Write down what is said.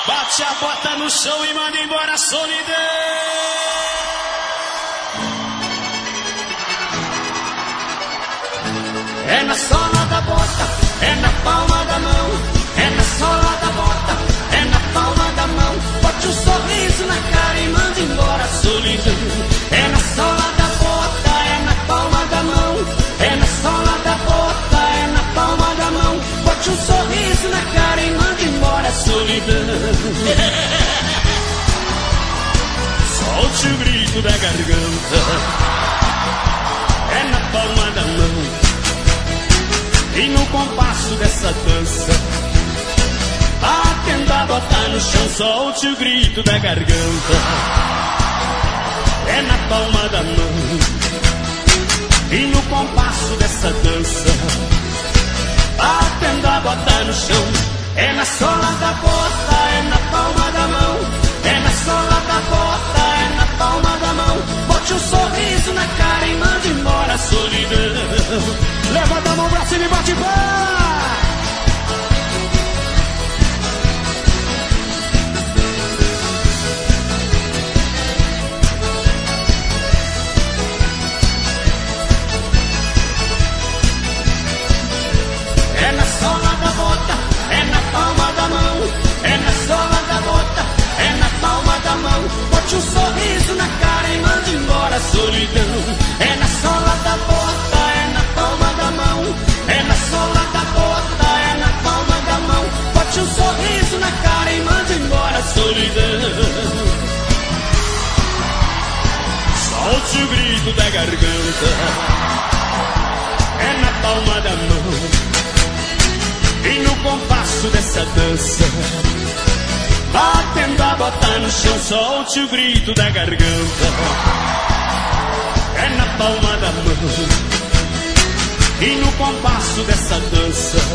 Bate a bota no chão e manda embora a solidão. É na sola da bota, é na palma da mão. É na sola da bota, é na palma da mão. Bote um sorriso na cara e manda embora a solidão. É na sola da bota, é na palma da mão. É na sola da bota, é na palma da mão. Bote um sorriso na cara e manda embora a solidão. Solte o grito da garganta. É na palma da mão. E no compasso dessa dança, batendo a bota no chão, solte o grito da garganta. É na palma da mão. E no compasso dessa dança, batendo a bota no chão. É na sola da bota, é na palma da mão. É na sola da bota, é na palma da mão. Bote um sorriso na cara e mande embora a solidão. Levanta a mão pra cima e bate palma. É na sola da bota, é na palma da mão. É na sola da bota, é na palma da mão. Bote um sorriso na cara e mande embora a solidão. É na sola da bota, é na palma da mão. É na sola da bota, é na palma da mão. Bote um sorriso na cara e mande embora a solidão. Solte o grito da garganta. É na palma da mão. E no compasso dessa dança, batendo a bota no chão, solte o grito da garganta. É na palma da mão. E no compasso dessa dança,